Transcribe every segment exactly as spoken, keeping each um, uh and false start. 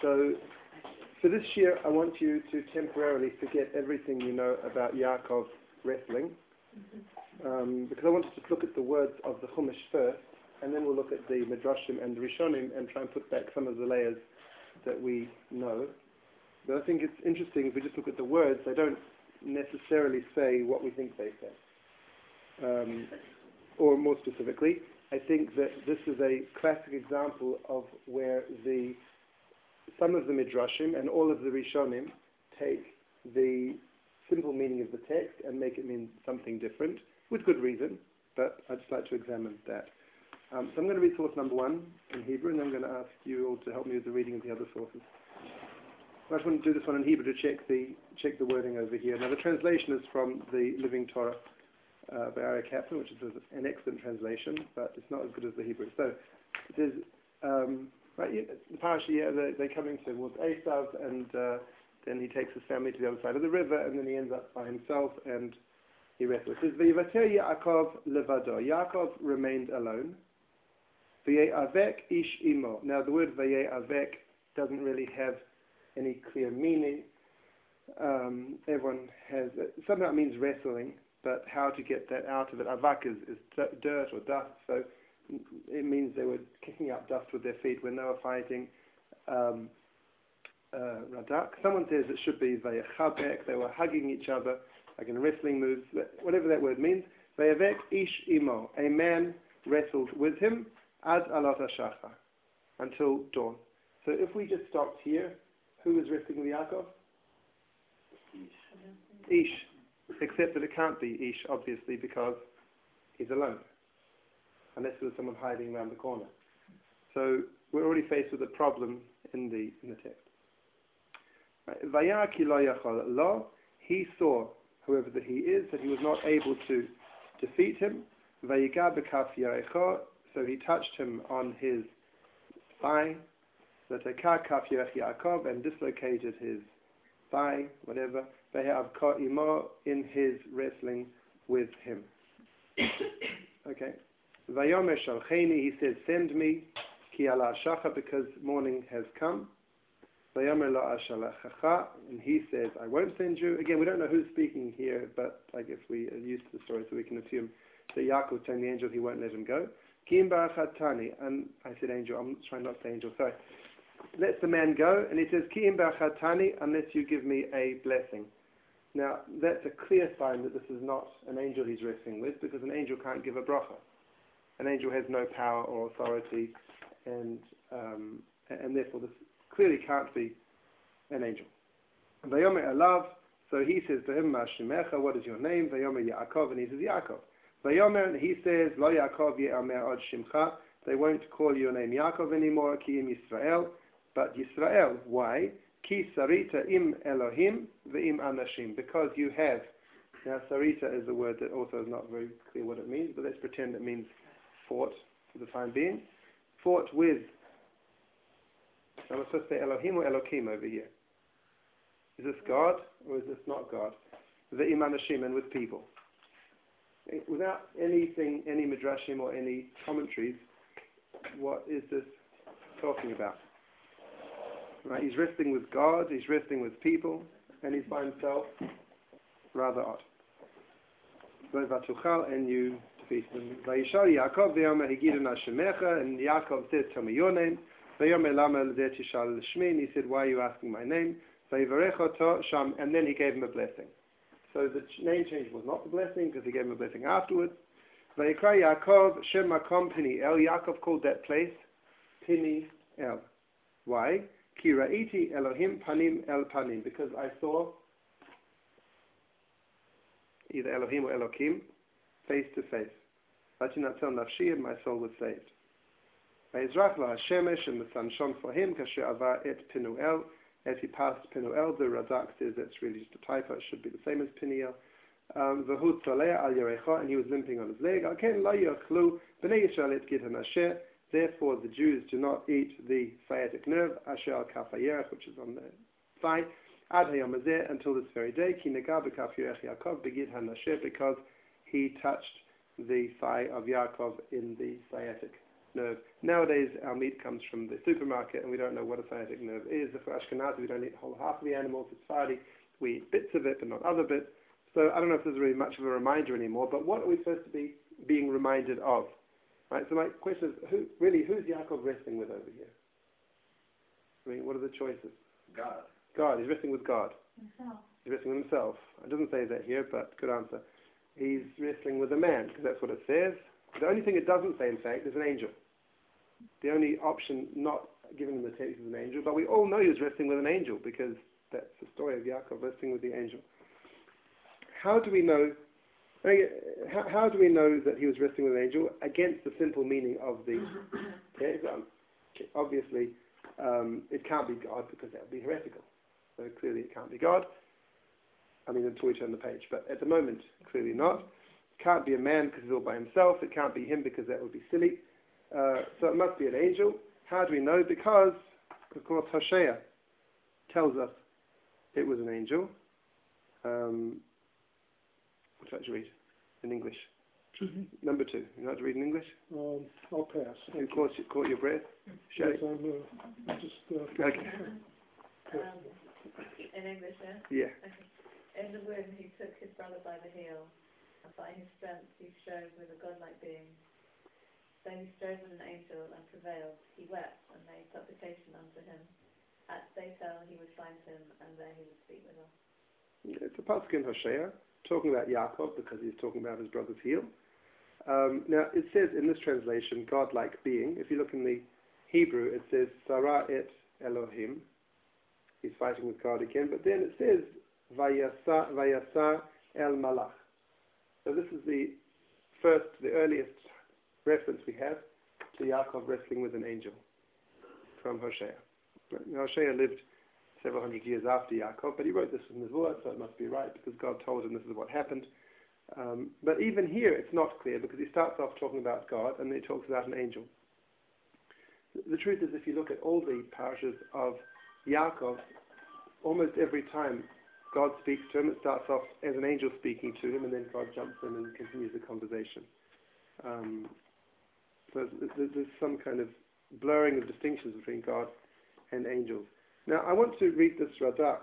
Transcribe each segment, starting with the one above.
So, for this year, I want you to temporarily forget everything you know about Yaakov wrestling, um, because I want us to look at the words of the Chumash first, and then we'll look at the Midrashim and the Rishonim and try and put back some of the layers that we know. But I think it's interesting if we just look at the words, they don't necessarily say what we think they say. Um, or more specifically, I think that this is a classic example of where the some of the Midrashim and all of the Rishonim take the simple meaning of the text and make it mean something different, with good reason, but I'd just like to examine that. Um, so I'm going to read source number one in Hebrew, and I'm going to ask you all to help me with the reading of the other sources. I just want to do this one in Hebrew to check the check the wording over here. Now the translation is from the Living Torah uh, by Aryeh Kaplan, which is an excellent translation, but it's not as good as the Hebrew. So it says, um, right, the parasha, yeah, they, they're coming towards Esav, and uh, then he takes his family to the other side of the river, and then he ends up by himself, and he wrestles. It says, V'yivater Yaakov levado. Yaakov remained alone. V'ye'avek ish imo. Now the word V'ye'avek doesn't really have any clear meaning. Um, everyone has, uh, somehow it means wrestling, but how to get that out of it. Avak is, is d- dirt or dust, so it means they were kicking up dust with their feet when they were fighting um, uh, Radak. Someone says it should be Vayechabek, they were hugging each other, like in wrestling moves, whatever that word means. Vayavek ish imo, a man wrestled with him, ad alot hashachar, until dawn. So if we just stopped here, who was wrestling with Yaakov? Ish. Ish. Except that it can't be Ish, obviously, because he's alone. Unless there was someone hiding around the corner. So we're already faced with a problem in the in the text. Vayar ki lo yachol lo, he saw, whoever that he is, that he was not able to defeat him. Vayiga b'kaf yarecho, so he touched him on his thigh. V'tekah kaf yarech Yaakov, and dislocated his thigh, whatever. V'he'avka imo, in his wrestling with him. Okay. Vayomer shalcheni, he says, send me, ki ala shacha, because morning has come. Vayomer lo ashalachacha, and he says, I won't send you. Again, we don't know who's speaking here, but I guess we are used to the story, so we can assume that Yaakov telling the angel he won't let him go. Ki im barachatani, and I said angel, I'm trying not to say angel, sorry. Let the man go, and he says, Ki im barachatani, unless you give me a blessing. Now, that's a clear sign that this is not an angel he's wrestling with, because an angel can't give a bracha. An angel has no power or authority, and um, and therefore this clearly can't be an angel. Vayomer elav, so he says to him, Ma shemecha, what is your name? Vayomer Yaakov, and he says Yaakov. Vayomer, and he says, Lo Yaakov ye'amer od shimcha, they won't call your name Yaakov anymore, ki im Yisrael, but Yisrael. Why? Ki sarita im Elohim ve'im anashim, because you have. Now sarita is a word that also is not very clear what it means, but let's pretend it means fought for the time being. Fought with, I'm supposed to say Elohim or Elohim over here. Is this God or is this not God? The Imanashim, and with people. Without anything, any midrashim or any commentaries, what is this talking about? Right, he's wrestling with God, he's wrestling with people, and he's by himself. Rather odd. And you Vayishal Yaakov ve'yomer higidon hashemecha, and Yaakov says, tell me your name. Ve'yomer lama l'zeh tishal l'shmi, and he said, why are you asking my name? Vayivarech oto sham, and then he gave him a blessing. So the name change was not the blessing, because he gave him a blessing afterwards. Vayikra Yaakov shem makom Peniel, Yaakov called that place Peniel. Why? Ki ra'iti Elohim panim el panim, because I saw either Elohim or Elohim face to face. V'tinatzal nafshi, and my soul was saved. V'yizrach la hashemesh, and the sun shone for him, kasher avar et Penuel, as he passed Penuel. The Radak says that's really just a typo, it should be the same as Peniel. V'hu tzolea al yarecha, and he was limping on his leg. Alken la yachlu b'nei Yisrael et gid hanasher, therefore the Jews do not eat the sciatic nerve, asher al kaf hayerech, which is on the thigh, ad hayom hazeh, until this very day, ki nega b'kaf yerech Yaakov b'gid hanasher, because he touched the thigh of Yaakov in the sciatic nerve. Nowadays, our meat comes from the supermarket, and we don't know what a sciatic nerve is. For Ashkenazi, we don't eat the whole half of the animal. For Sephardi, we eat bits of it, but not other bits. So I don't know if there's really much of a reminder anymore, but what are we supposed to be being reminded of? Right, so my question is, who, really, who's Yaakov wrestling with over here? I mean, what are the choices? God. God. He's wrestling with God. Himself. He's wrestling with himself. It doesn't say that here, but good answer. He's wrestling with a man, because that's what it says. The only thing it doesn't say, in fact, is an angel. The only option not given in the text is an angel, but we all know he was wrestling with an angel, because that's the story of Yaakov wrestling with the angel. How do we know I mean, how, how do we know that he was wrestling with an angel against the simple meaning of the text? Um, obviously, um, it can't be God, because that would be heretical. So clearly it can't be God. I mean, until we turn the page. But at the moment, clearly not. It can't be a man because he's all by himself. It can't be him because that would be silly. Uh, so it must be an angel. How do we know? Because, of course, Hosea tells us it was an angel. Um, what should I read in English? Mm-hmm. Number two. You know how to read in English? Um, I'll pass. You caught, you caught your breath? Yes, I'm, uh, I'm just... Uh, Okay. Um, in English, yeah? Yeah. Okay. In the womb he took his brother by the heel, and by his strength he strove with a godlike being. So he strove with an angel and prevailed. He wept and made supplication unto him. At Bethel he would find him, and there he would speak with us. It's a pasuk in Hosea, talking about Yaakov, because he's talking about his brother's heel. Um, now, it says in this translation, godlike being. If you look in the Hebrew, it says, Sarah et Elohim. He's fighting with God again. But then it says, Vayasa, Vayasa el Malach. So this is the first, the earliest reference we have to Yaakov wrestling with an angel from Hosea. Now, Hosea lived several hundred years after Yaakov, but he wrote this in the Nevuah, so it must be right, because God told him this is what happened. Um, but even here, it's not clear, because he starts off talking about God, and then he talks about an angel. The truth is, if you look at all the parashas of Yaakov, almost every time God speaks to him, it starts off as an angel speaking to him, and then God jumps in and continues the conversation. Um, so there's, there's some kind of blurring of distinctions between God and angels. Now, I want to read this Radak.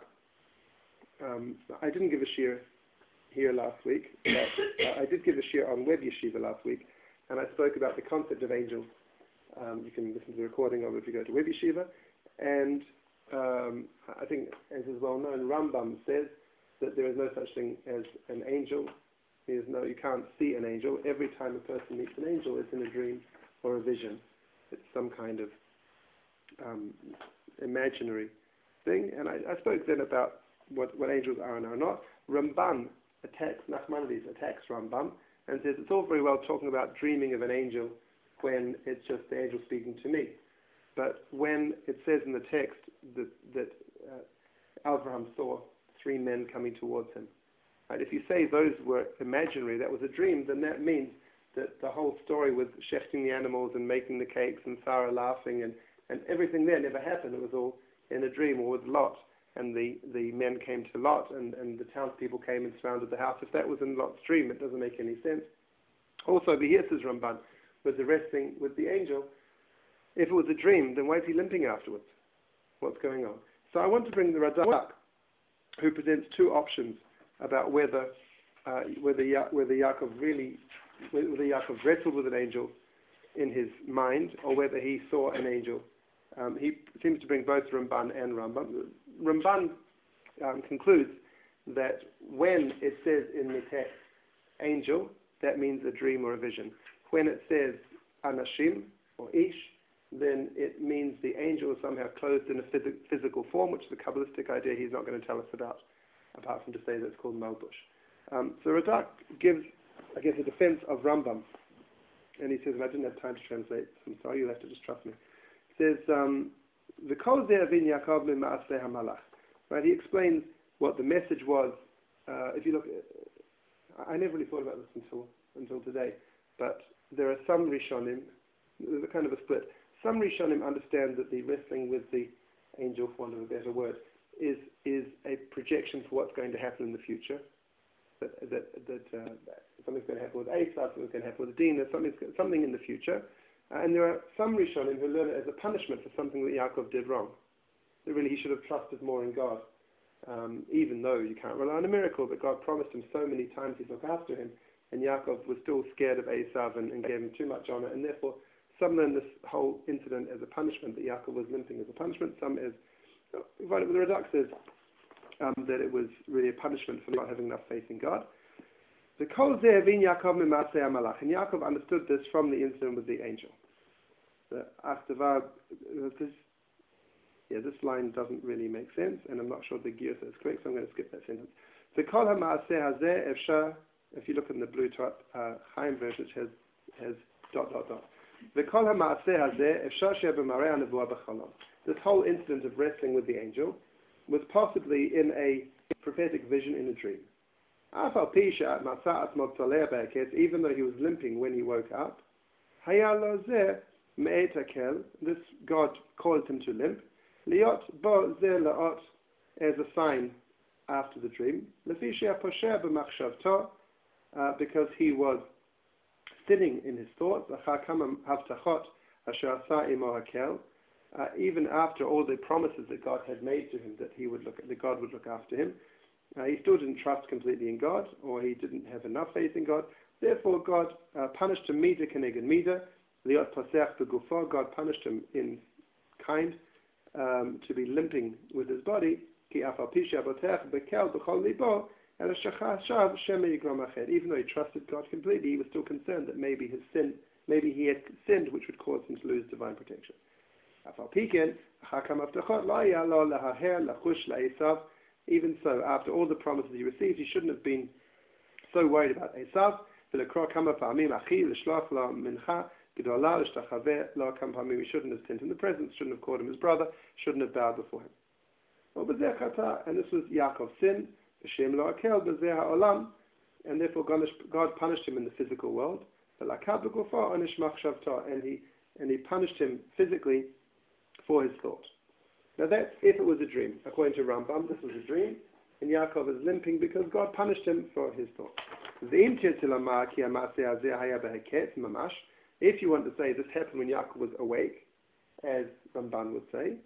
Um, I didn't give a shir here last week, but uh, I did give a shir on Web Yeshiva last week, and I spoke about the concept of angels. Um, you can listen to the recording of it if you go to Web Yeshiva. And um, I think, as is well known, Rambam says that there is no such thing as an angel. There is no, you can't see an angel. Every time a person meets an angel, it's in a dream or a vision. It's some kind of um, imaginary thing. And I, I spoke then about what, what angels are and are not. Ramban attacks, Nachmanides attacks Rambam and says it's all very well talking about dreaming of an angel when it's just the angel speaking to me. But when it says in the text that, that uh, Abraham saw three men coming towards him, right, if you say those were imaginary, that was a dream, then that means that the whole story with shechting the animals and making the cakes and Sarah laughing and, and everything there never happened. It was all in a dream, or with Lot. And the, the men came to Lot, and, and the townspeople came and surrounded the house. If that was in Lot's dream, it doesn't make any sense. Also, the here says Ramban, with the wrestling with the angel, if it was a dream, then why is he limping afterwards? What's going on? So I want to bring the Radak, who presents two options about whether uh, whether, ya- whether Yaakov really, whether Yaakov wrestled with an angel in his mind, or whether he saw an angel. Um, he seems to bring both Ramban and Rambam. Ramban um, concludes that when it says in the text angel, that means a dream or a vision. When it says anashim or ish, then it means the angel is somehow clothed in a phys- physical form, which is a Kabbalistic idea he's not going to tell us about, apart from to say that it's called Malbush. Um, so Radak gives, I guess, a defense of Rambam. And he says, and I didn't have time to translate, so I'm sorry, you'll have to just trust me. He says, um, V'kol zeh avin Yaakov le'ma'aseh hamalach. Right, he explains what the message was. Uh, if you look, uh, I never really thought about this until until today, but there are some Rishonim, there's a kind of a split. Some Rishonim understand that the wrestling with the angel, for want of a better word, is is a projection for what's going to happen in the future. That that, that uh, something's going to happen with Esav, something's going to happen with Dinah, something something in the future. Uh, and there are some Rishonim who learn it as a punishment for something that Yaakov did wrong. That really he should have trusted more in God, um, even though you can't rely on a miracle, but God promised him so many times he'd look after him, and Yaakov was still scared of Esav and, and gave him too much honor, and therefore some learn this whole incident as a punishment, that Yaakov was limping as a punishment. Some is, we find it with the Radak says um, that it was really a punishment for not having enough faith in God. The Kol Zeh Havin Yaakov Mimaseh HaMalach, and Yaakov understood this from the incident with the angel. The Achtavar, this, yeah, this line doesn't really make sense, and I'm not sure the gear says correct, so I'm going to skip that sentence. The Kol HaMaaseh Hazeh Efshar, if you look in the blue top uh, Chaim version, it has, has dot dot dot. The Kol HaMaaseh Hazeh Efshar Sheh B'Marei HaNevuah B'Chalom. This whole incident of wrestling with the angel was possibly in a prophetic vision in a dream. Even though he was limping when he woke up, this God caused him to limp, as a sign after the dream, uh, because he was sitting in his thoughts, uh, even after all the promises that God had made to him that he would look, that God would look after him. Uh, he still didn't trust completely in God, or he didn't have enough faith in God. Therefore, God uh, punished him mida keneged mida, liot pasech begufo. God punished him in kind, um, to be limping with his body. Ki afal pisha botech bekel b'chol libo el shachashav shema yigrom ached. Even though he trusted God completely, he was still concerned that maybe his sin, maybe he had sinned, which would cause him to lose divine protection. Afal piken achakam avtachot lo haya lo lahaher lachush la'esav. Even so, after all the promises he received, he shouldn't have been so worried about Esav. He shouldn't have sent him the presents, shouldn't have called him his brother, shouldn't have bowed before him. And this was Yaakov's sin, and therefore God punished him in the physical world. And he, and he punished him physically for his thought. Now that's if it was a dream. According to Rambam, this was a dream, and Yaakov is limping because God punished him for his thought. If you want to say this happened when Yaakov was awake, as Ramban would say,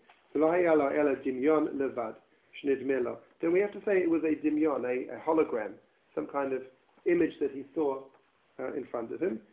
then we have to say it was a dimyon, a, a hologram, some kind of image that he saw uh, in front of him.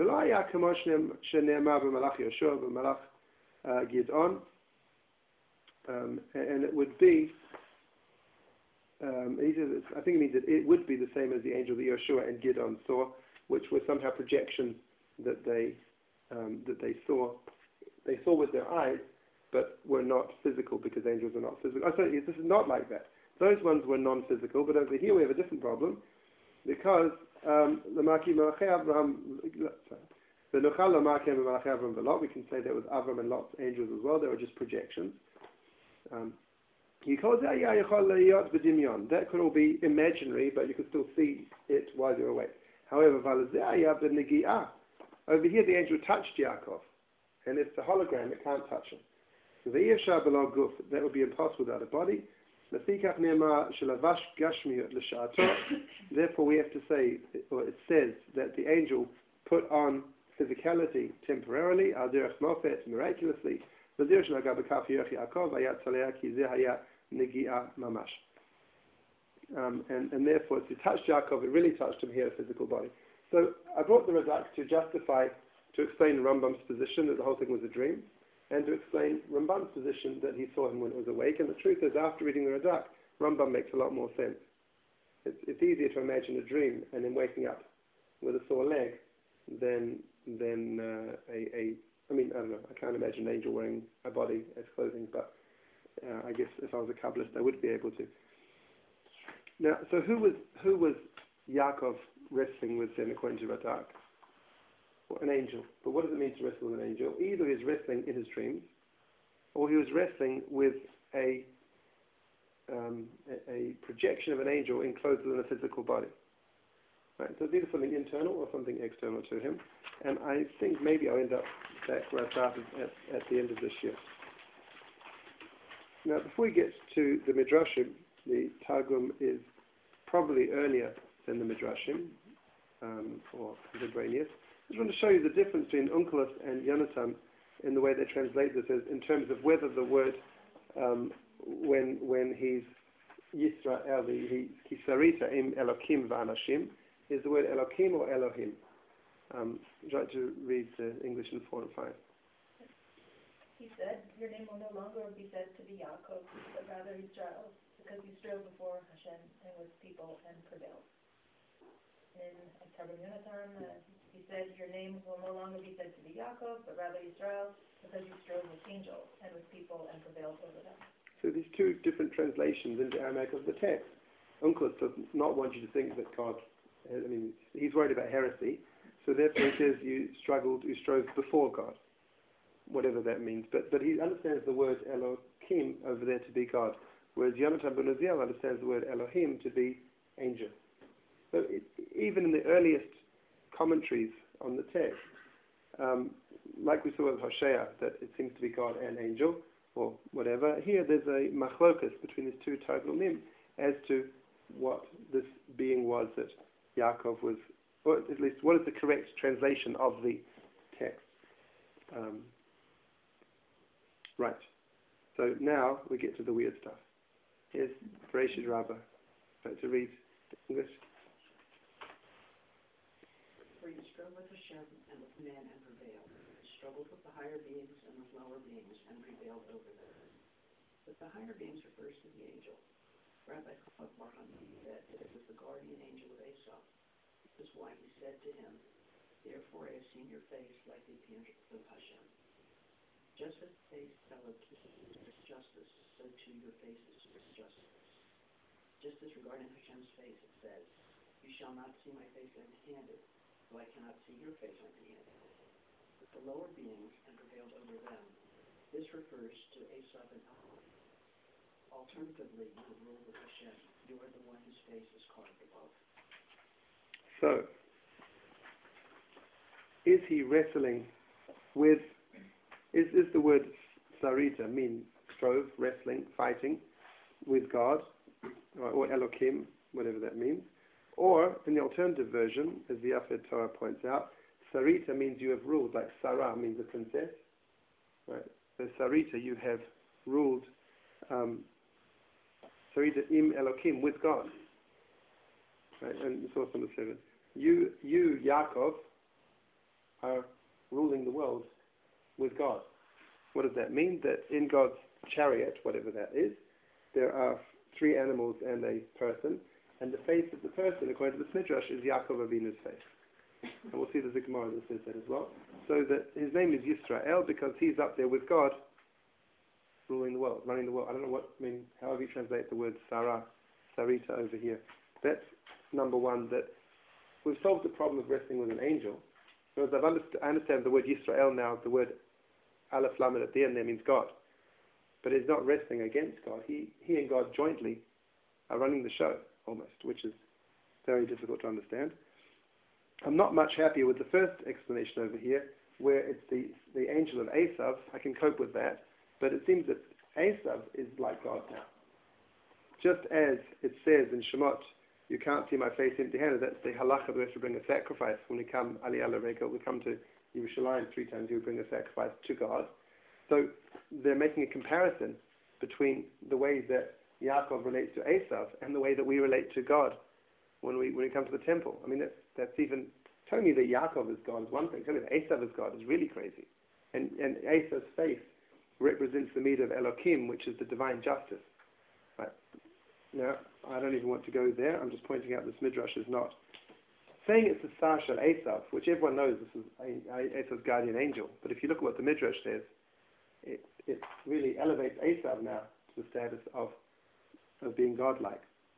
Um, and it would be, um, he says, I think it means that it would be the same as the angel that Yeshua and Gidon saw, which were somehow projections that they um, that they saw, they saw with their eyes, but were not physical because angels are not physical. Oh, sorry, this is not like that. Those ones were non-physical, but over here we have a different problem because um, the Maki Malachi Abraham, the Nuchal Lamaki and Malachi Abraham Lot, we can say there was Avram and Lot's angels as well. They were just projections. Um, that could all be imaginary, but you could still see it while you're awake. However, over here the angel touched Yaakov, and it's a hologram, it can't touch him. That would be impossible without a body. Therefore we have to say, or it says, that the angel put on physicality temporarily, miraculously, Um, and, and therefore, to touch Yaakov, it really touched him here, a physical body. So I brought the Radak to justify, to explain Rambam's position that the whole thing was a dream, and to explain Rambam's position that he saw him when it was awake. And the truth is, after reading the Radak, Rambam makes a lot more sense. It's, it's easier to imagine a dream and then waking up with a sore leg than than uh, a, a I mean, I don't know, I can't imagine an angel wearing a body as clothing, but uh, I guess if I was a Kabbalist, I would be able to. Now, so who was who was Yaakov wrestling with then, according to Radak? Well, an angel. But what does it mean to wrestle with an angel? Either he's wrestling in his dreams, or he was wrestling with a um, a, a projection of an angel enclosed within a physical body. Right, so it's either something internal or something external to him. And I think maybe I'll end up back where I started at, at the end of this year. Now, before we get to the Midrashim, the Targum is probably earlier than the Midrashim, um, or contemporaneous. just want to show you the difference between Onkelos and Yonatan in the way they translate this, as in terms of whether the word, um, when when he's Yisrael, he Kisarita im Elokim v'anashim, is the word Elokim or Elohim? Um, would you like to read the English in four and five? He said, your name will no longer be said to be Yaakov, but rather Israel, because you strove before Hashem and with people and prevailed. In Targum Yonatan, uh, he said, your name will no longer be said to be Yaakov, but rather Israel, because you strove with angels and with people and prevailed over them. So these two different translations into Aramaic of the text. Onkelos does not want you to think that God, I mean, he's worried about heresy, so therefore he says you struggled, you strove before God, whatever that means. But but he understands the word Elohim over there to be God, whereas Yonatan ben Uziel understands the word Elohim to be angel. So it, even in the earliest commentaries on the text, um, like we saw with Hosea, that it seems to be God and angel, or whatever, here there's a machlokas between these two Targumim as to what this being was that Yaakov was, or at least what is the correct translation of the text. Um, right. So now we get to the weird stuff. Here's Bereshit Rabbah. Like to read English. For you strove with Hashem and with man and prevailed. You struggled with the higher beings and with lower beings and prevailed over them. But the higher beings refers to the angel. Rabbi Chacham said that it was the guardian angel of Esau. This is why he said to him, therefore I have seen your face like the appearance of Hashem. Just as the face of Elohim is justice, so too your face is justice. Just as regarding Hashem's face it says, you shall not see my face empty-handed, though I cannot see your face empty-handed. With the lower beings and prevailed over them, this refers to Esau and Elohim. Alternatively, you would rule with Hashem. You are the one whose face is carved above. So, is he wrestling with, is, is the word Sarita mean strove, wrestling, fighting with God, or, or Elohim, whatever that means? Or, in the alternative version, as the Yafet Torah points out, Sarita means you have ruled, like Sarah means a princess. Right? So Sarita, you have ruled, um, Sarita im Elohim, with God. Right? And source number seven. You, you, Yaakov, are ruling the world with God. What does that mean? That in God's chariot, whatever that is, there are three animals and a person, and the face of the person, according to the Midrash, is Yaakov Avinu's face. And we'll see there's a Gemara that says that as well. So that his name is Yisrael because he's up there with God, ruling the world, running the world. I don't know what, I mean, however you translate the word Sarah, Sarita over here. That's number one, that we've solved the problem of wrestling with an angel. Because I've underst- I understand the word Yisrael now, the word Aleph Lamed at the end there means God. But he's not wrestling against God. He, he and God jointly are running the show, almost, which is very difficult to understand. I'm not much happier with the first explanation over here, where it's the, the angel of Esav. I can cope with that. But it seems that Esav is like God now. Just as it says in Shemot, you can't see my face empty-handed, that's the halacha, we have to bring a sacrifice. When we come, Aliyah L'Regel, we come to Yerushalayim three times, you bring a sacrifice to God. So they're making a comparison between the way that Yaakov relates to Esav and the way that we relate to God when we when we come to the temple. I mean, that's, that's even, telling me that Yaakov is God is one thing, telling me that Esav is God is really crazy. And, and Esav's face represents the meat of Elohim, which is the divine justice. Right? Now, I don't even want to go there. I'm just pointing out this Midrash is not saying it's the Sar Shel Esav, which everyone knows this is Esav's guardian angel. But if you look at what the Midrash says, it, it really elevates Esav now to the status of of being godlike.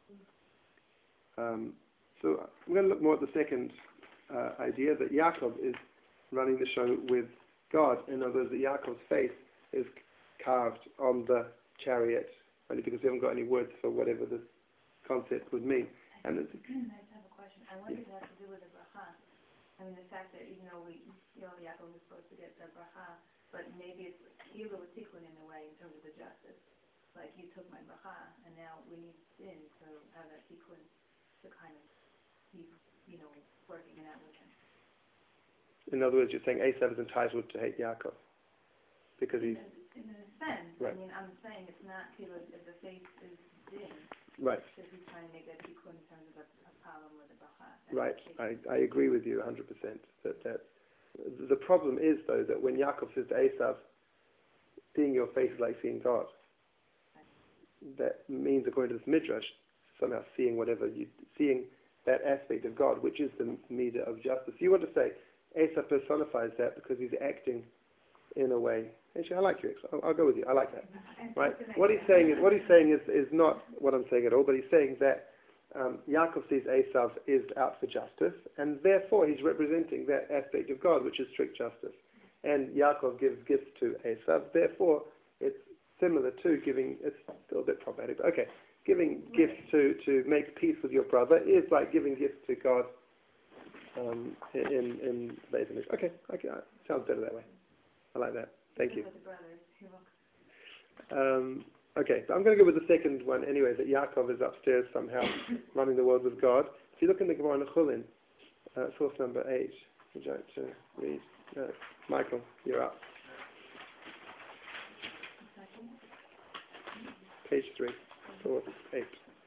Um, so I'm going to look more at the second uh, idea, that Yaakov is running the show with God. In other words, that Yaakov's face is carved on the chariot, only because we haven't got any words for whatever this concept would mean. And it's, I just have a question. I wonder if it has to do with the bracha. I mean, the fact that even though we, you know, Yaakov was supposed to get the bracha, but maybe it's either with tikkun in a way in terms of the justice. Like, you took my bracha, and now we need sin to have that tikkun to kind of keep, you know, working it out with him. In other words, you're saying Esav is entitled to hate Yaakov because he's In a sense, right. I mean, I'm saying it's not kilo if the face is dim, right. because he's trying to make a tikkun in terms of a, a problem with a bracha. Right. I, I agree with you one hundred percent. That that the problem is though that when Yaakov says to Esav, "Seeing your face is like seeing God," that means, according to this midrash, somehow seeing whatever you seeing that aspect of God, which is the meter of justice. You want to say Esav personifies that because he's acting in a way. Actually, I like you. I'll, I'll go with you. I like that. Right. What he's saying is what he's saying is, is not what I'm saying at all. But he's saying that um, Yaakov sees Esav is out for justice, and therefore he's representing that aspect of God, which is strict justice. And Yaakov gives gifts to Esav. Therefore, it's similar to giving. It's still a bit problematic. But okay, giving gifts to to make peace with your brother is like giving gifts to God. Um, in in the image. Okay, okay, sounds better that way. I like that. Thank you. Um, okay, so I'm going to go with the second one anyway, that Yaakov is upstairs somehow running the world with God. If you look in the Gemara in Chulin, uh, source number eight, would you like to read? Uh, Michael, you're up. Page three, source eight.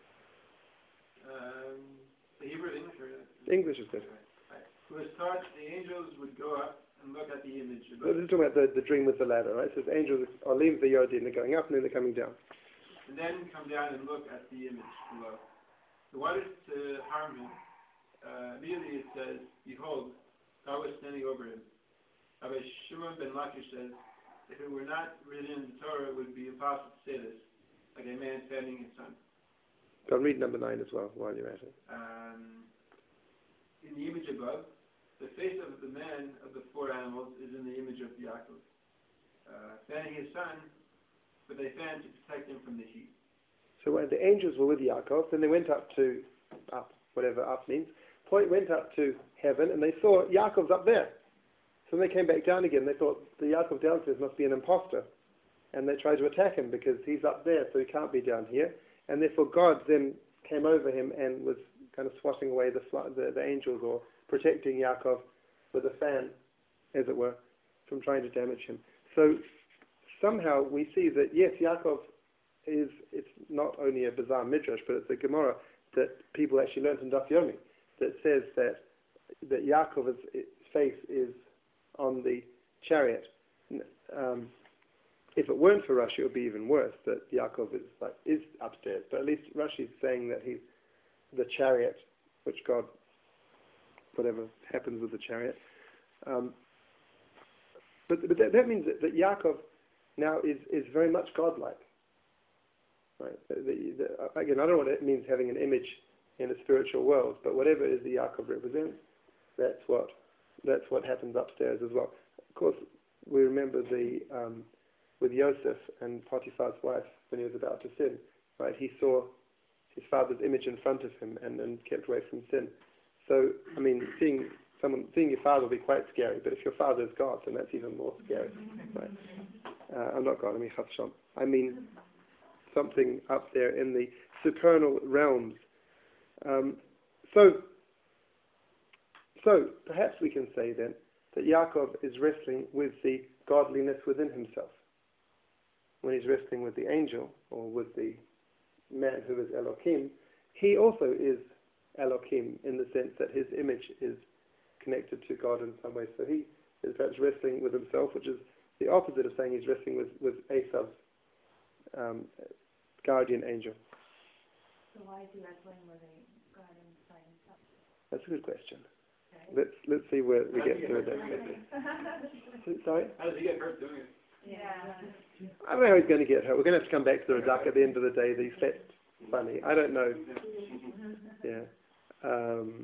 Um, the Hebrew, English, or English is good. Who was taught the angels would go up and look at the image So above, this is talking about the, the dream with the ladder, right? It says angels are leaving the Yodin, they're going up and then they're coming down. and then come down and look at the image below. So what is to harm him? Uh, immediately it says, "Behold, God was standing over him." Rabbi Shimon ben Lakish says, if it were not written in the Torah, it would be impossible to say this, like a man fanning his son. Go and read number nine as well while you're at it. Um, in the image above, the face of the man of the four animals is in the image of Yaakov, uh, fanning his son, but they fan to protect him from the heat. So when the angels were with Yaakov, then they went up to, up, whatever up means, point went up to heaven and they saw Yaakov's up there. So when they came back down again, they thought the Yaakov downstairs must be an imposter. And they tried to attack him because he's up there, so he can't be down here. And therefore God then came over him and was kind of swatting away the, the, the angels or protecting Yaakov with a fan, as it were, from trying to damage him. So somehow we see that, yes, Yaakov is, it's not only a bizarre midrash, but it's a Gemara that people actually learned in Daf Yomi that says that, that Yaakov's face is on the chariot. Um, if it weren't for Rashi, it would be even worse, that Yaakov is, like, is upstairs. But at least Rashi is saying that he's the chariot, which God, whatever happens with the chariot. Um, but but that, that means that, that Yaakov now is, is very much godlike. Right? The, the, the, again, I don't know what it means having an image in a spiritual world, but whatever it is that Yaakov represents, that's what that's what happens upstairs as well. Of course, we remember the um, with Yosef and Potiphar's wife when he was about to sin. Right? He saw his father's image in front of him and, and kept away from sin. So, I mean, seeing someone, seeing your father will be quite scary, but if your father is God, then that's even more scary. Right? Uh, I'm not God, I mean Chas Shalom. I mean something up there in the supernal realms. Um, so, so perhaps we can say then that Yaakov is wrestling with the godliness within himself. When he's wrestling with the angel or with the man who is Elohim, he also is Elohim in the sense that his image is connected to God in some way. So he is perhaps wrestling with himself, which is the opposite of saying he's wrestling with, with Esav's um, guardian angel. So why is he wrestling with a guardian by himself? That's a good question. Okay. Let's let's see where we get to with that. Sorry? How does he get hurt doing it? Yeah. I don't know how he's going to get hurt. We're going to have to come back to the Radak at the end of the day. That he slept funny. I don't know. Yeah. Um,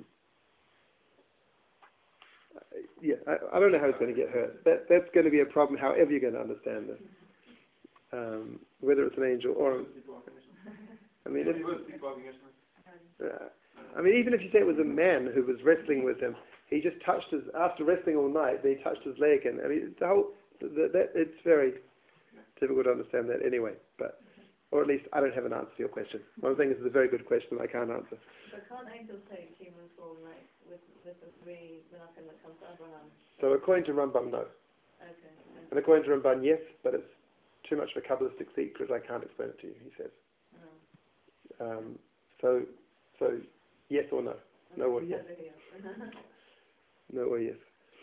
yeah. I, I don't know how he's going to get hurt. That that's going to be a problem. However you're going to understand this, um, whether it's an angel or, I mean, if, uh, I mean, even if you say it was a man who was wrestling with him, he just touched his after wrestling all night. Then he touched his leg, and I mean, the whole that, that it's very difficult to understand that anyway. But Or at least I don't have an answer to your question. One thing is a very good question I can't answer. But can't angels take human form, like, with, with the three Menachem that comes to Abraham? So according to Rambam, no. Okay. And according to Ramban, yes, but it's too much of a Kabbalistic secret. I can't explain it to you, he says. Oh. Um, so, so yes or no? No or yes? No or yes?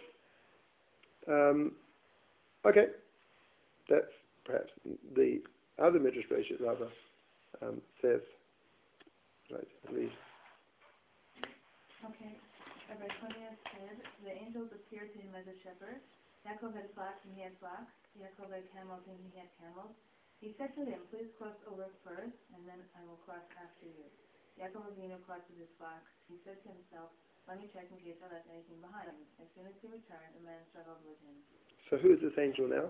Um, okay, that's perhaps the other Midrash Bereshit rather um, says, right, at least. Okay. Rabbi Konia said, the angels appeared to him as a shepherd. Yaakov had flocks and he had flocks. Yaakov had camels and he had camels. He said to him, please cross over first, and then I will cross after you. Yaakov Avinu crossed with his flocks. He said to himself, let me check in case I left anything behind. As soon as he returned, a man struggled with him. So who is this angel now?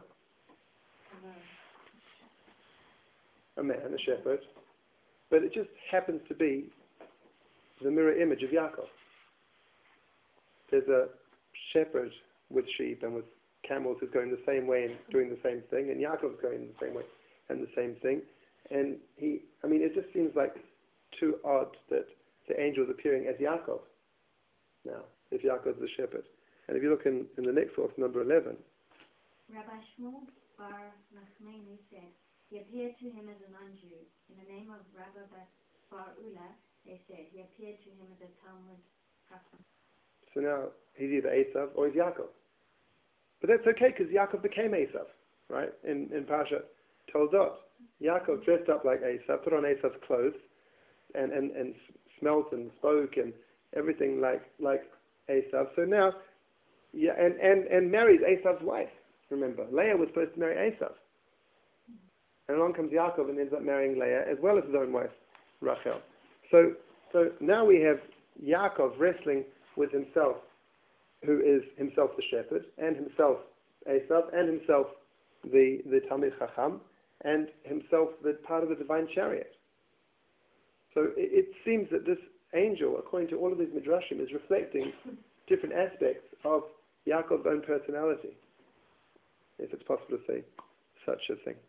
Mm-hmm. A man, a shepherd. But it just happens to be the mirror image of Yaakov. There's a shepherd with sheep and with camels who's going the same way and doing the same thing, and Yaakov's going the same way and the same thing. And he, I mean, it just seems like too odd that the angel is appearing as Yaakov now, if Yaakov's the shepherd. And if you look in, in the next source, number eleven. Rabbi Shmuel bar Nachmani said, he appeared to him as a non-Jew. In the name of Rabbi bar Ula, they said, he appeared to him as a Talmud Chacham. So now he's either Esav or he's Yaakov. But that's okay because Yaakov became Esav, right? In in Parsha Toldot, Yaakov dressed up like Esav, put on Esav's clothes, and, and, and smelt and spoke and everything like like Esav. So now, yeah, and, and, and marries Esav's wife. Remember, Leah was supposed to marry Esav. And along comes Yaakov and ends up marrying Leah as well as his own wife, Rachel. So so now we have Yaakov wrestling with himself, who is himself the shepherd, and himself Esav, and himself the, the Talmid Chacham, and himself the part of the divine chariot. So it, it seems that this angel, according to all of these midrashim, is reflecting different aspects of Yaakov's own personality, if it's possible to say such a thing.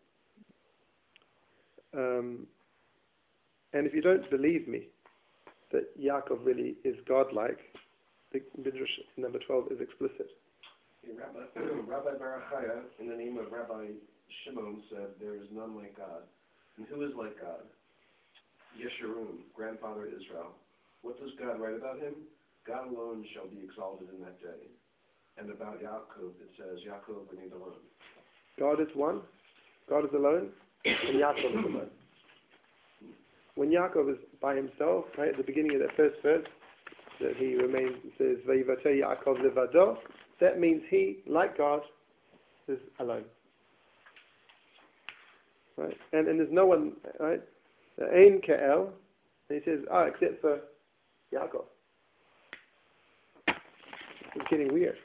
Um, and if you don't believe me that Yaakov really is godlike, the midrash number twelve is explicit. Rabbi, Rabbi Barachaya, in the name of Rabbi Shimon, said, there is none like God. And who is like God? Yeshurun, grandfather Israel. What does God write about him? God alone shall be exalted in that day. And about Yaakov, it says, Yaakov remained alone. God is one, God is alone, and Yaakov is alone. When Yaakov is by himself, right, at the beginning of that first verse, that he remains, it says, Vayivatei Yaakov levado, that means he, like God, is alone. Right? And, and there's no one, right? Ein Ke'el, and he says, ah, except for Yaakov. It's getting weird.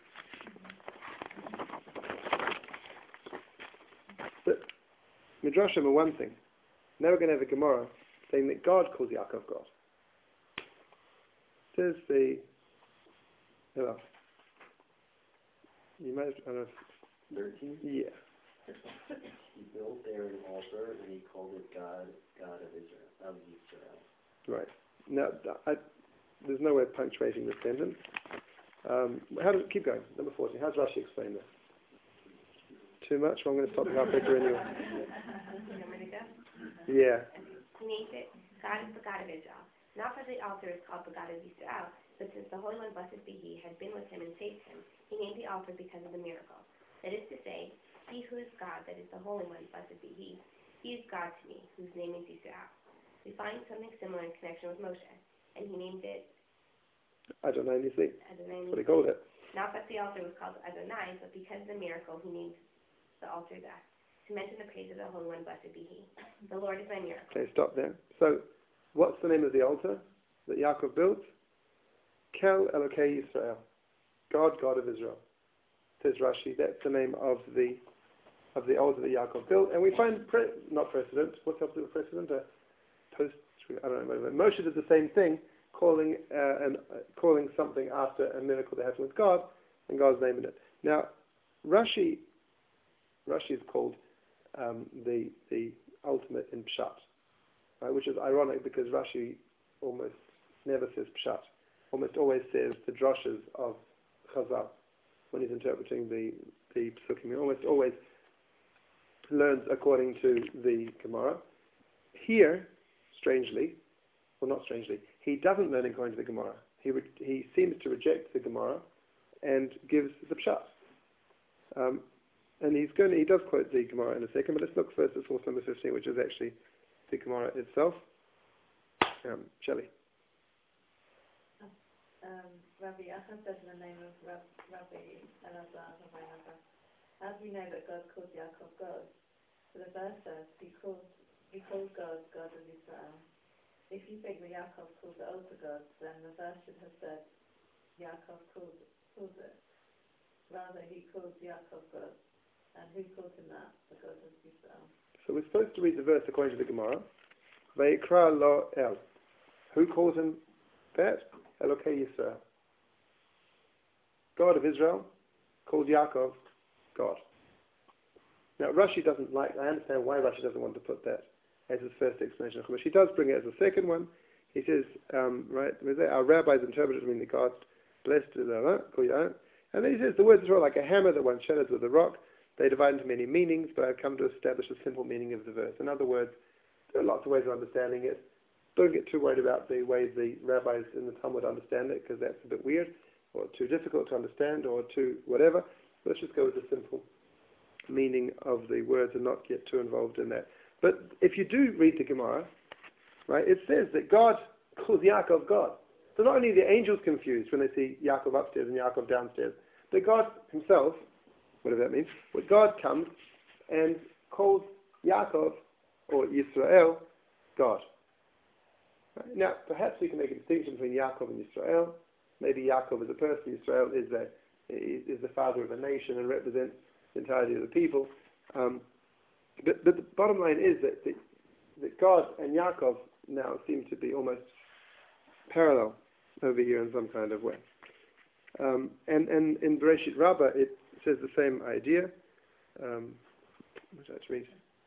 But Midrashim are one thing. Now we're going to have a Gemara saying that God calls Yaakov God. There's the, who else? You might have, I don't know. thirteen? Yeah. He built there an altar and he called it God, God of Israel, of Israel. Right. Now, I, there's no way of punctuating this sentence. Um, how does it keep going? Number fourteen. How does Rashi explain this? Too much? Well, I'm going to stop it halfway through anyway. Yeah. He named it God is the God of Israel. Not that the altar is called the God of Israel, but since the Holy One, blessed be He, had been with him and saved him, he named the altar because of the miracle. That is to say, He who is God, that is the Holy One, blessed be He, He is God to me, whose name is Israel. We find something similar in connection with Moshe, and he named it Adonai Nisi. Adonai Nisi. That's what he called it. Not that the altar was called Adonai, but because of the miracle, he named the altar that, to mention the praise of the Holy One, blessed be He. The Lord is my miracle. Okay, stop there. So, what's the name of the altar that Yaakov built? Kel Elokei Yisrael. God, God of Israel. Says Rashi, that's the name of the of the altar that Yaakov built. And we find, pre- not precedent, what's up to the precedent? A post, I don't know, whatever. Moshe did the same thing, calling uh, and uh, calling something after a miracle that happened with God, and God's naming it. Now, Rashi, Rashi is called um, the the ultimate in pshat, right? Which is ironic because Rashi almost never says pshat, almost always says the droshes of Chazal when he's interpreting the the psukim. He almost always learns according to the Gemara. Here, strangely, well not strangely, he doesn't learn according to the Gemara. He re- he seems to reject the Gemara and gives the pshat. Um, and he's going to, he does quote the Gemara in a second, but let's look first at source number fifteen, which is actually the Gemara itself. Um, Shelley. Um, Rabbi Achaz said in the name of Rab, Rabbi Elazar, Rabbi Elazar, how do we know that God called Yaakov God? So the verse says, he calls, he calls God, God of Israel. If you think that Yaakov calls it also God, then the verse should have said, Yaakov calls, calls it. Rather, he calls Yaakov God. And who called him that? The God of Israel. So we're supposed to read the verse according to the Gemara. Vayikra lo el. Who calls him that? Elokei Yisrael. God of Israel called Yaakov God. Now Rashi doesn't like, I understand why Rashi doesn't want to put that as his first explanation of Chumash. He does bring it as a second one. He says, um, right, our rabbis interpret it to mean the God blessed, and then he says the words are like a hammer that one shatters with a rock. They divide into many meanings, but I've come to establish a simple meaning of the verse. In other words, there are lots of ways of understanding it. Don't get too worried about the way the rabbis in the Talmud understand it, because that's a bit weird, or too difficult to understand, or too whatever. Let's just go with the simple meaning of the words and not get too involved in that. But if you do read the Gemara, right, it says that God calls Yaakov God. So not only are the angels confused when they see Yaakov upstairs and Yaakov downstairs, but God himself, whatever that means, but God comes and calls Yaakov, or Yisrael, God. Right? Now, perhaps we can make a distinction between Yaakov and Yisrael. Maybe Yaakov is a person, Yisrael is, a, is the father of a nation and represents the entirety of the people. Um, but, but the bottom line is that, that, that God and Yaakov now seem to be almost parallel over here in some kind of way. Um, and, and in Bereshit Rabbah, it says the same idea. Um, what should I read?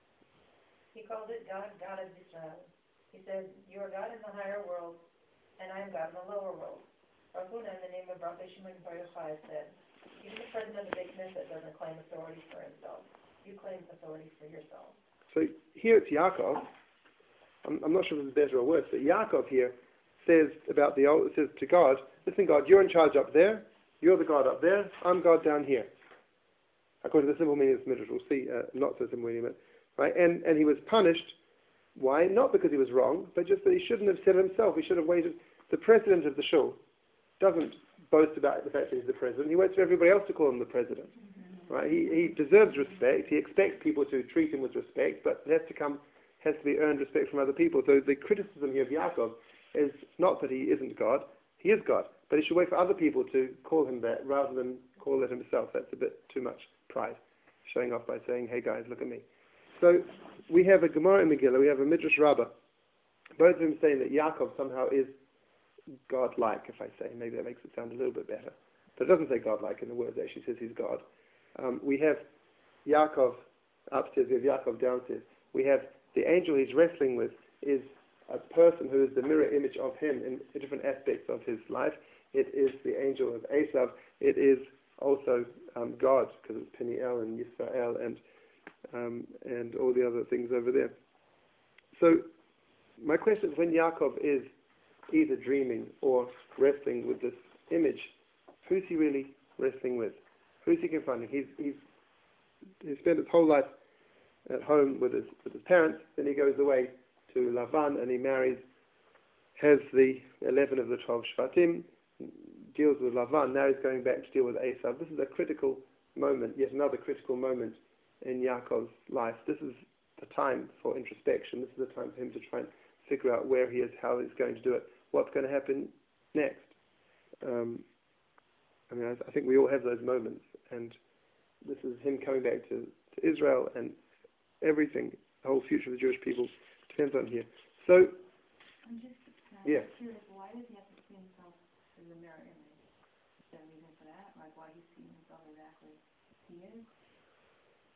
He called it God, God of Israel. He said, you are God in the higher world, and I am God in the lower world. Rav Huna, in the name of Rabbi Shimon Bar Yochai, said, even the president of the Beit Knesset doesn't claim authority for himself. You claim authority for yourself. So here it's Yaakov. I'm, I'm not sure if it's better or worse, but Yaakov here says about the old, it says to God, listen God, you're in charge up there, you're the God up there, I'm God down here. According to the simple meaning of this midrash, we'll see, uh, not so simple meaning, but, right? And, and he was punished. Why? Not because he was wrong, but just that he shouldn't have said it himself. He should have waited. The president of the shul doesn't boast about the fact that he's the president. He waits for everybody else to call him the president. Mm-hmm. Right? He, he deserves respect. He expects people to treat him with respect, but it has to come, has to be earned respect from other people. So the criticism here of Yaakov is not that he isn't God. He is God, but he should wait for other people to call him that rather than call it himself. That's a bit too much pride, showing off by saying, hey guys, look at me. So we have a Gemara in Megillah, we have a Midrash Rabbah, both of them saying that Yaakov somehow is God-like, if I say. Maybe that makes it sound a little bit better. But it doesn't say God-like in the words, it actually says he's God. Um, we have Yaakov upstairs, we have Yaakov downstairs. We have the angel he's wrestling with is a person who is the mirror image of him in different aspects of his life. It is the angel of Esav. It is also um, God, because it's Peniel and Yisrael and um, and all the other things over there. So my question is, when Yaakov is either dreaming or wrestling with this image, who's he really wrestling with? Who's he confronting? He's he's he spent his whole life at home with his with his parents. Then he goes away to Lavan and he marries, has the eleven of the twelve Shvatim, deals with Lavan. Now he's going back to deal with Esav. This is a critical moment, yet another critical moment in Yaakov's life. This is the time for introspection. This is the time for him to try and figure out where he is, how he's going to do it, what's going to happen next. Um, I mean, I, I think we all have those moments, and this is him coming back to, to Israel, and everything, the whole future of the Jewish people depends on here. So, I'm just uh, yeah. curious, why does he have to see himself as a mirror image? Is there a reason for that? Like, why he's seeing himself exactly as he is? Because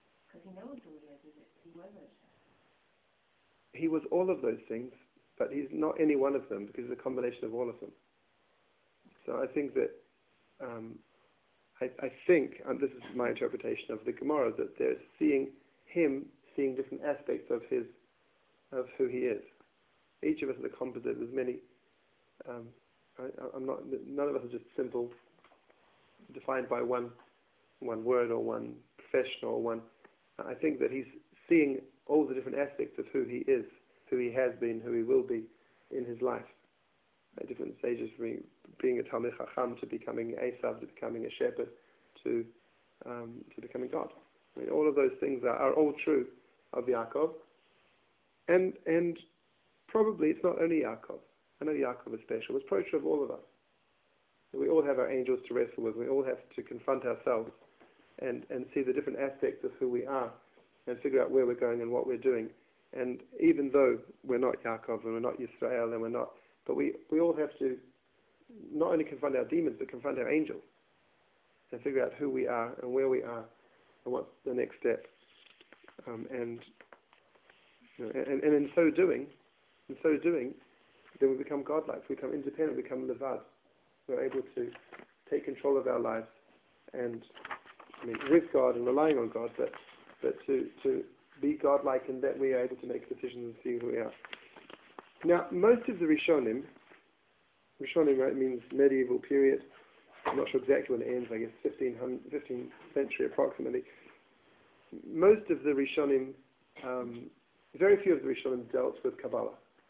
he knows who he is. Is it? He was it. He was all of those things, but he's not any one of them because he's a combination of all of them. So I think that, um, I, I think, and this is my interpretation of the Gemara, that they're seeing him, seeing different aspects of his, of who he is. Each of us is a composite. There's many. Um, I, I'm not. None of us are just simple, defined by one, one word or one profession or one. I think that he's seeing all the different aspects of who he is, who he has been, who he will be in his life. At different stages, from being, being a Talmid Chacham to becoming Esav, to becoming a shepherd, to um, to becoming God. I mean, all of those things are, are all true of Yaakov, and and probably it's not only Yaakov. I know Yaakov is special. It's probably true of all of us. We all have our angels to wrestle with. We all have to confront ourselves and and see the different aspects of who we are, and figure out where we're going and what we're doing. And even though we're not Yaakov and we're not Yisrael and we're not, but we, we all have to not only confront our demons, but confront our angels and figure out who we are and where we are and what's the next step. Um, and, you know, and and in so doing, in so doing, then we become godlike, we become independent, we become levad. We're able to take control of our lives and, I mean, with God and relying on God, but but to, to be godlike in that we are able to make decisions and see who we are. Now, most of the Rishonim, Rishonim, right, means medieval period. I'm not sure exactly when it ends, I guess fifteenth century approximately. Most of the Rishonim, um, very few of the Rishonim dealt with Kabbalah.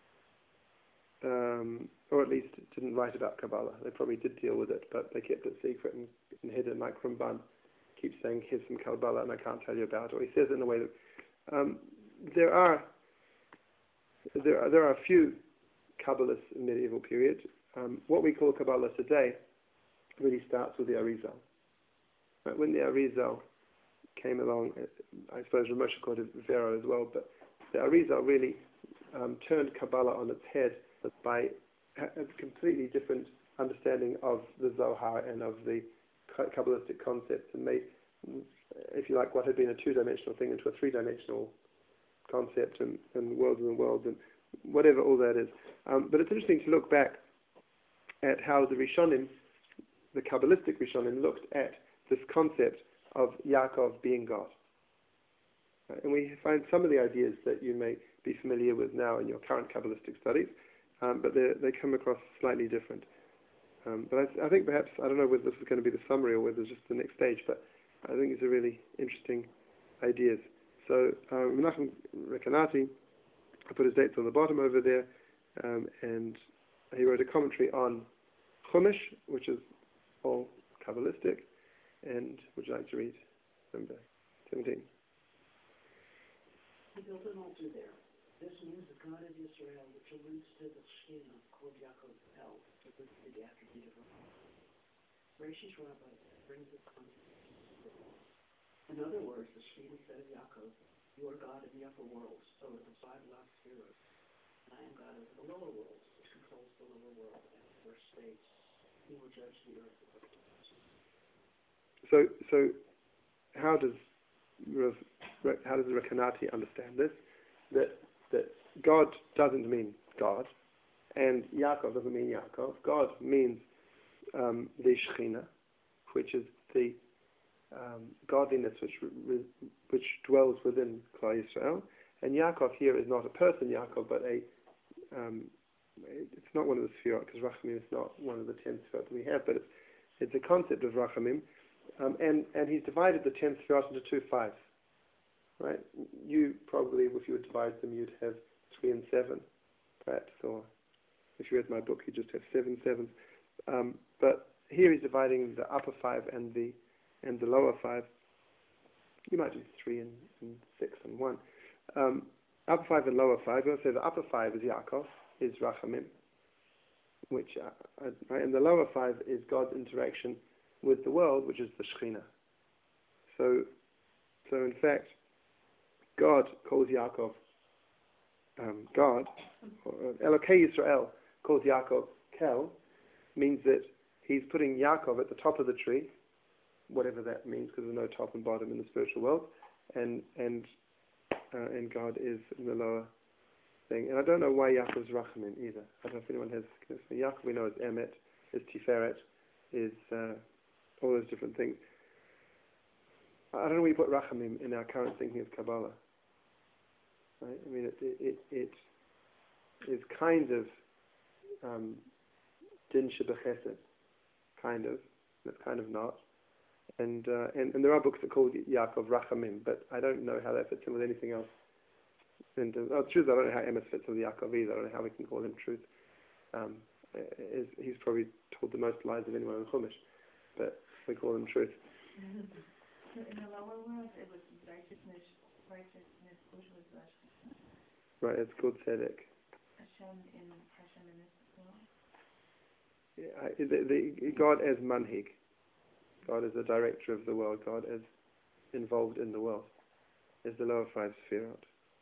Um, or at least didn't write about Kabbalah. They probably did deal with it, but they kept it secret and, and hidden, like Ramban keeps saying, here's some Kabbalah and I can't tell you about it. Or he says it in a way that um, there are there are, there are a few Kabbalists in the medieval period. Um, what we call Kabbalah today really starts with the Arizal. Right? When the Arizal came along, I suppose Ramesh called it Vero as well, but the Arizal really um, turned Kabbalah on its head by a completely different understanding of the Zohar and of the Kabbalistic concepts, and made, if you like, what had been a two-dimensional thing into a three-dimensional concept, and, and worlds and worlds, and whatever all that is. Um, but it's interesting to look back at how the Rishonim, the Kabbalistic Rishonim, looked at this concept of Yaakov being God. Right? And we find some of the ideas that you may be familiar with now in your current Kabbalistic studies, um, but they come across slightly different. Um, but I, I think perhaps, I don't know whether this is going to be the summary or whether it's just the next stage, but I think it's a really interesting ideas. So um, Menachem Rekanati, I put his dates on the bottom over there, um, and he wrote a commentary on Chumash, which is all Kabbalistic, and would you like to read number seventeen? He built an altar there. This means the God of Israel, which alludes to the Shekhinah called Yaakov El, which is the attribute of God. Rashis Rabbah brings this concept. In other words, the Shekhinah said of Yaakov, you are God of the upper worlds, so are the five last spheres. And I am God of the lower worlds, which controls the lower world and the first stage. He will judge the earth. So, so how does how does Rekanati understand this? That that God doesn't mean God, and Yaakov doesn't mean Yaakov. God means um, the Shekhinah, which is the um, godliness which which dwells within Klal Yisrael. And Yaakov here is not a person, Yaakov, but a um, it's not one of the Sefirot, because Rachamim is not one of the ten Sefirot that we have, but it's, it's a concept of Rachamim. Um, and, and he's divided the ten Sefirot into two fives. Right? You probably, if you would divide them, you'd have three and seven, perhaps, or if you read my book, you'd just have seven sevens. Um, but here he's dividing the upper five and the and the lower five. You might do three and, and six and one. Um, upper five and lower five. We'll say the upper five is Yaakov, is Rachamim, which uh, uh, right, and the lower five is God's interaction with the world, which is the Shekhinah. So, so in fact, God calls Yaakov um, God, or Elokei Yisrael calls Yaakov Kel, means that he's putting Yaakov at the top of the tree, whatever that means, because there's no top and bottom in the spiritual world, and and uh, and God is in the lower thing. And I don't know why Yaakov's Rachamim either. I don't know if anyone has. Yaakov we know is Emet, is Tiferet, is uh, all those different things. I don't know where you put Rachamim in our current thinking of Kabbalah. Right? I mean, it it, it is kind of um, Din Shebechesed, kind of. It's kind of not. And, uh, and and there are books that call Yaakov Rachamim, but I don't know how that fits in with anything else. And uh, oh, truth, I don't know how Emes fits with Yaakov either. I don't know how we can call him truth. Um, is, he's probably told the most lies of anyone in Chumash, but we call him truth. In the lower world, it was righteousness, righteousness, which was Hashem. Right, it's called Tzedek. Hashem in Hashem in this world. Yeah, I, the, the, God as Manhig. God is the director of the world. God is involved in the world. Is the lower five Sefirot.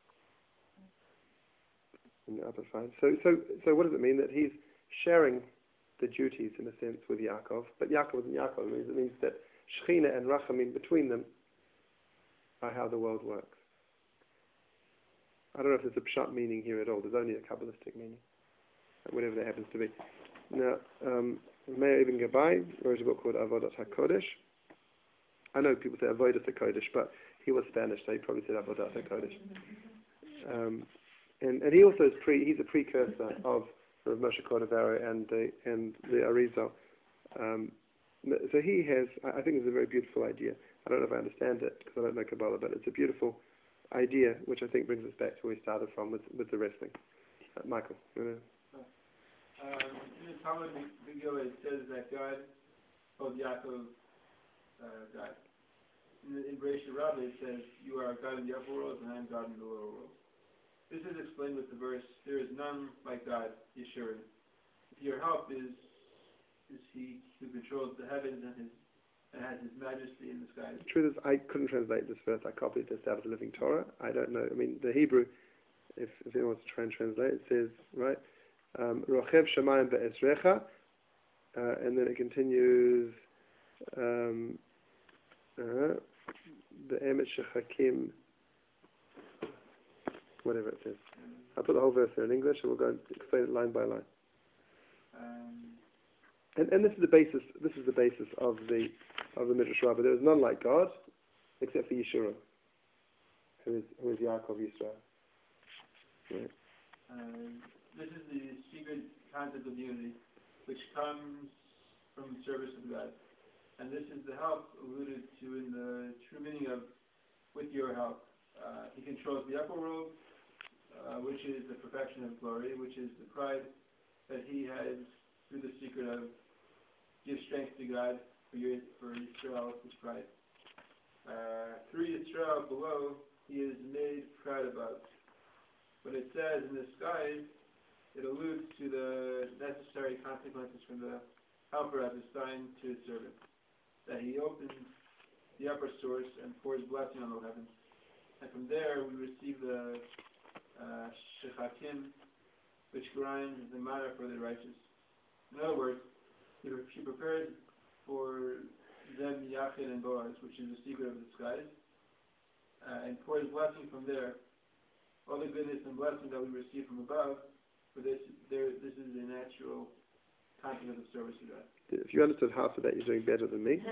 In the upper five. So, so, so what does it mean? That he's sharing the duties, in a sense, with Yaakov. But Yaakov isn't Yaakov. It means, it means that Shechina and Rachamim between them are how the world works. I don't know if there's a pshat meaning here at all. There's only a Kabbalistic meaning. Whatever that happens to be. Now, um, Meir Ibn Gabai wrote a book called Avodat HaKodesh. I know people say Avodat HaKodesh, but he was Spanish, so he probably said Avodat HaKodesh. Um, and, and he also is pre, he's a precursor of Rav Moshe Cordovero and the, and the Arizal. Um, so he has, I think it's a very beautiful idea. I don't know if I understand it, because I don't know Kabbalah, but it's a beautiful idea, which I think brings us back to where we started from with, with the wrestling. Uh, Michael, you know? Um, in the Talmud Megillah, it says that God called Yaakov uh, God. In, the, in Bereishit Rabbah, it says, "You are God in the upper world, and I am God in the lower world." This is explained with the verse, "There is none like God, Yeshurun. Your help is is He who controls the heavens and His and has His majesty in the skies." The truth is, I couldn't translate this verse. I copied this out of the Living Torah. I don't know. I mean, the Hebrew, if, if anyone wants to try and translate, it says, right, Rochev Shamayim Be'ezrecha, uh, and then it continues, um, uh, Be'emet Shechakim, whatever it says. I'll put the whole verse there in English, and we'll go and explain it line by line. Um, and, and this is the basis. This is the basis of the of the Midrash Rabbah. There is none like God, except for Yeshua, who is who is Yaakov Yisrael. Right. Um, this is the secret concept of unity, which comes from service of God. And this is the help alluded to in the true meaning of with your help. Uh, he controls the upper world, uh, which is the perfection of glory, which is the pride that he has through the secret of give strength to God for your for Yisrael, his pride. Uh, through Yisrael below, he is made proud above. When it says in the skies, it alludes to the necessary consequences from the helper as a sign to his servant, that he opens the upper source and pours blessing on the heavens. And from there we receive the uh, shechakim, which grinds the manna for the righteous. In other words, he, he prepares for them Yachin and Boaz, which is the secret of the skies, uh, and pours blessing from there. All the goodness and blessing that we receive from above, for this, there, this is a natural consequence of service to God. If you understood half of that, you're doing better than me.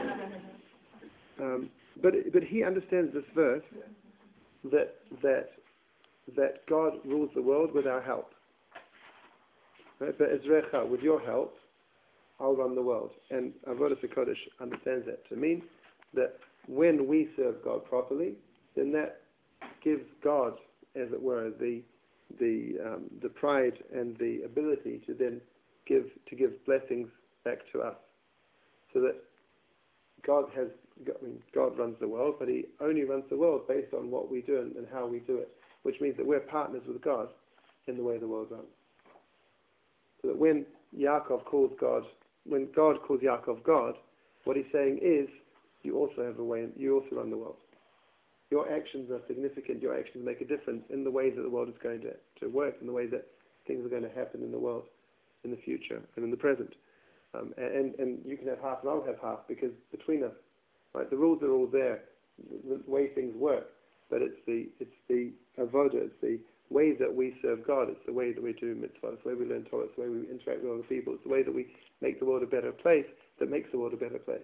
um, but but he understands this verse that that that God rules the world with our help. Right? But Ezrecha, with your help, I'll run the world. And Avodas HaKodesh understands that to mean that when we serve God properly, then that gives God, as it were, the the um, the pride and the ability to then give to give blessings back to us, so that God has I mean, God runs the world, but He only runs the world based on what we do and, and how we do it, which means that we're partners with God in the way the world runs. So that when Yaakov calls God, when God calls Yaakov God, what He's saying is, you also have a way, you also run the world. Your actions are significant. Your actions make a difference in the way that the world is going to, to work, in the way that things are going to happen in the world, in the future and in the present. Um, and, and you can have half and I'll have half, because between us, right, the rules are all there. the way things work, but it's the it's the avoda, it's the way that we serve God, it's the way that we do mitzvah, it's the way we learn Torah, it's the way we interact with other people, it's the way that we make the world a better place that makes the world a better place.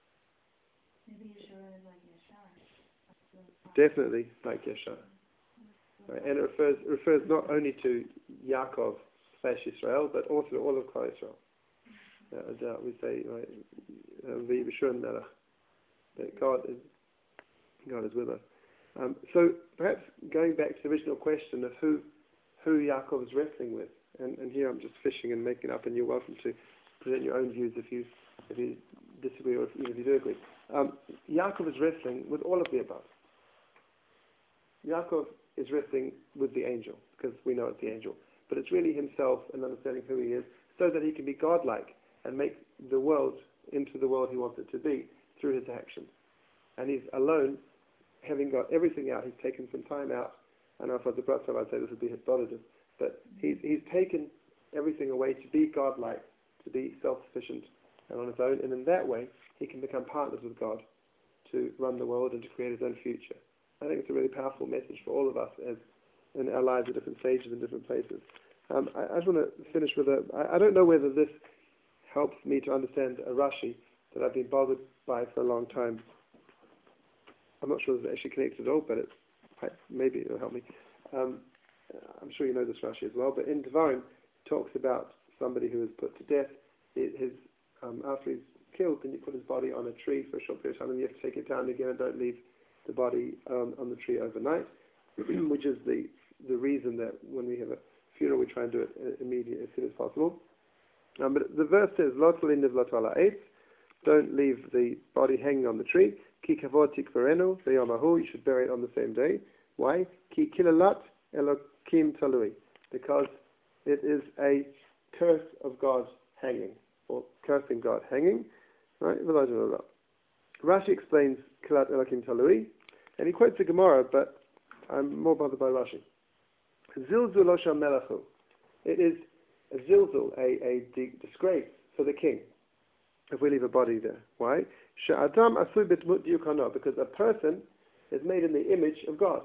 Maybe Yeshua is like Yeshar. Definitely like Yeshar. Right. And it refers it refers not only to Yaakov slash Israel, but also to all of Klal Israel. Uh, uh, we say, right, V'yibashur Melech, that God is God is with us. Um, so perhaps going back to the original question of who who Yaakov is wrestling with, and, and here I'm just fishing and making up, and you're welcome to present your own views if you if you disagree or if, even if you do agree. Um, Yaakov is wrestling with all of the above. Yaakov is wrestling with the angel, because we know it's the angel, but it's really himself and understanding who he is, so that he can be godlike and make the world into the world he wants it to be through his actions. And he's alone, having got everything out. He's taken some time out. I know if I was a brother, I'd say this would be Hezbollah, but he's, he's taken everything away to be godlike, to be self-sufficient and on his own, and in that way he can become partners with God to run the world and to create his own future. I think it's a really powerful message for all of us as in our lives at different stages and different places. Um, I, I just want to finish with a, I, I don't know whether this helps me to understand a Rashi that I've been bothered by for a long time. I'm not sure if it's actually connected at all, but it's, maybe it'll help me. Um, I'm sure you know this Rashi as well, but in Devarim it talks about somebody who is put to death. It, his, um, after he's killed, then you put his body on a tree for a short period of time, and you have to take it down again and don't leave the body um, on the tree overnight, which is the the reason that when we have a funeral we try and do it uh, immediately, as soon as possible. Um, but the verse says, "Lo t'liniv lo t'ala eitz," don't leave the body hanging on the tree. Ki kavod tikvarenu v'yomahu, you should bury it on the same day. Why? Ki kilalat elokim talui, because it is a curse of God hanging, or cursing God hanging. Right? Rashi explains kilat elokim talui, and he quotes the Gemara, but I'm more bothered by Rashi. Zilzul lo shel melechu, it is a zilzul, a, a di- disgrace for the king if we leave a body there. Why? She'adam asui b'dmut diukano, because a person is made in the image of God.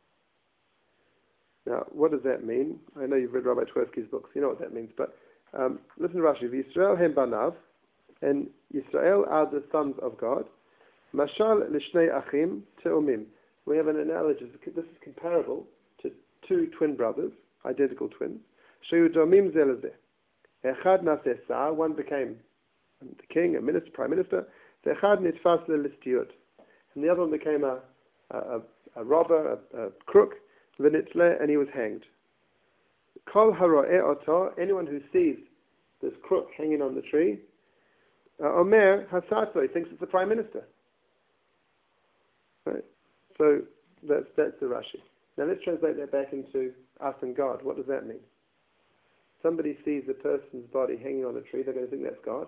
Now, what does that mean? I know you've read Rabbi Twersky's books, you know what that means, but um, listen to Rashi. V'Yisrael hem banav, and Yisrael are the sons of God. Mashal l'shnei achim te'omim. We have an analogy. This is comparable to two twin brothers, identical twins. She'u domim zeh lezeh. Echad naseh sar, one became the king, a minister, prime minister. Echad nitfas le'listiyut, and the other one became a, a, a robber, a, a crook, v'nitzle, and he was hanged. Kol haro'eh oto, anyone who sees this crook hanging on the tree, uh, omer hasato, he thinks it's the prime minister. Right? So that's that's the Rashi. Now let's translate that back into us and God. What does that mean? Somebody sees a person's body hanging on a tree, they're going to think that's God.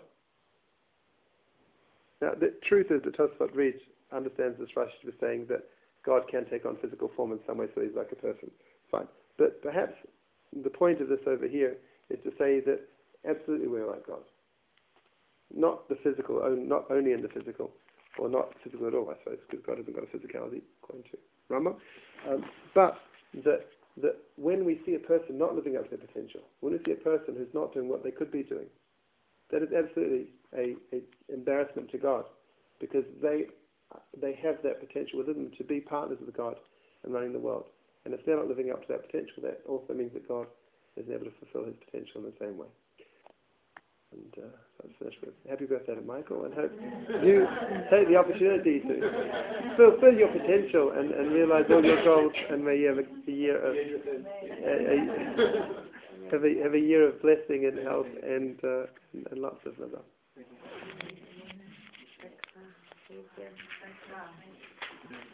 Now the truth is that Tosfot reads, understands this Rashi to be saying that God can take on physical form in some way, so he's like a person. Fine. But perhaps the point of this over here is to say that absolutely we're like God. Not the physical, not only in the physical, or not physical at all, I suppose, because God hasn't got a physicality, according to Rama. Um, but that that when we see a person not living up to their potential, when we see a person who's not doing what they could be doing, that is absolutely a, a embarrassment to God, because they they have that potential within them to be partners with God and running the world. And if they're not living up to that potential, that also means that God isn't able to fulfill his potential in the same way. And uh, so I'll finish with happy birthday to Michael, and hope you take the opportunity to fulfill your potential and, and realize all your goals, and may you have a, a year of a, a, have, a, have a year of blessing and health and uh, and, and lots of love. Thank you.